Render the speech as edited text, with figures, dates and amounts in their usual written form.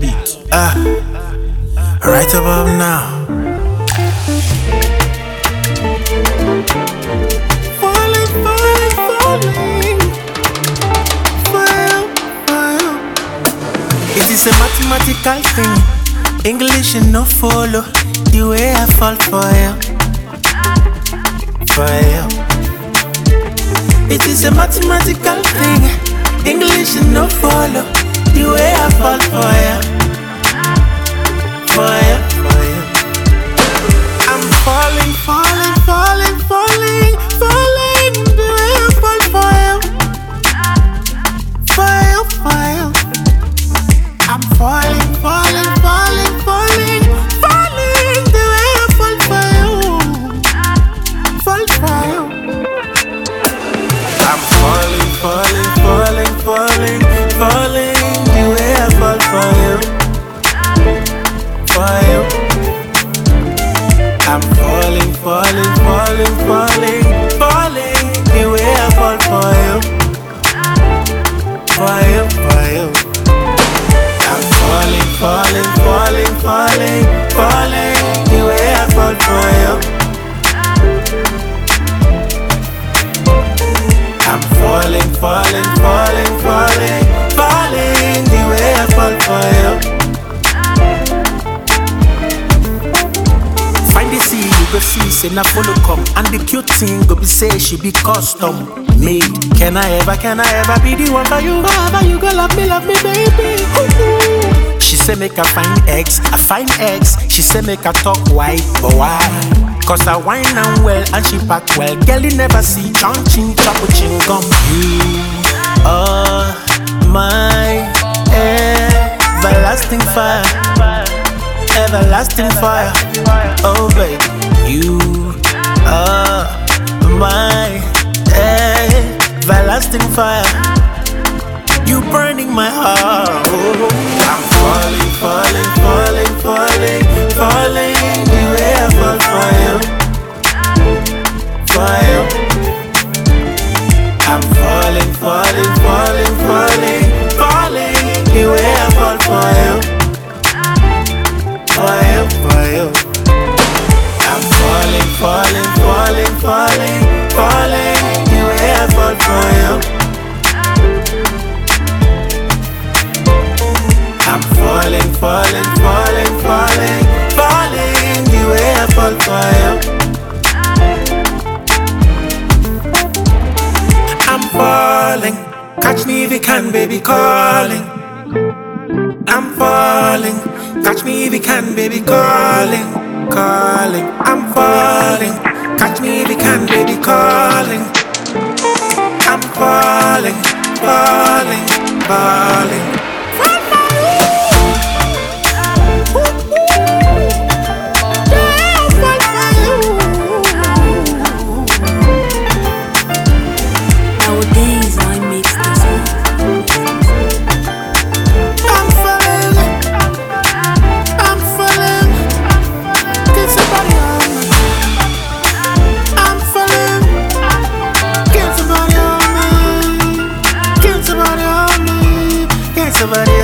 beat. Right above now. Falling, falling, falling. Fall, fall. It is a mathematical thing. English and no follow. The way I fall for you. For you. It is a mathematical thing. English and no follow. The way I fall for you. For you, for you. I'm falling, falling, falling, falling, falling. The way I fall for you. For you, for you. I'm falling, falling, falling, falling, falling. The way I fall for you. Fall for you. I'm falling, falling, falling, falling, falling. The way I fall for you. For you. I'm falling, falling, falling, falling, falling. The way I fall for you. For you, for you. I'm falling, falling, falling, falling, falling. The way I fall for you. I'm falling, falling, falling, falling, falling. The way I fall for you. Find the sea, you go see, say na follow come. And the cute thing go be say she be custom made. Can I ever be the one for you? However you go love me, baby. Ooh. She say make I find eggs. She say make I talk white, but why? Cause I wine and well and she pack well. Girl you never see ching choco ching gum. You are my everlasting fire. Everlasting fire, oh baby, you are my everlasting fire. You burning my heart. Oh, I'm falling, falling, falling, falling, falling. The way I fall for you, for you. I'm falling, falling, falling, falling, falling. The way I fall for you. For you, for you. I'm falling, falling, falling, falling, falling. The way I fall for you. I'm falling, falling, falling, falling, falling. The way I fall for you. I'm falling. Catch me if you can, baby, calling. I'm falling. Catch me if you can, baby, calling, calling. I'm falling. Catch me if you can, baby, calling. I'm falling, falling, falling. Nowadays I mix this Somebody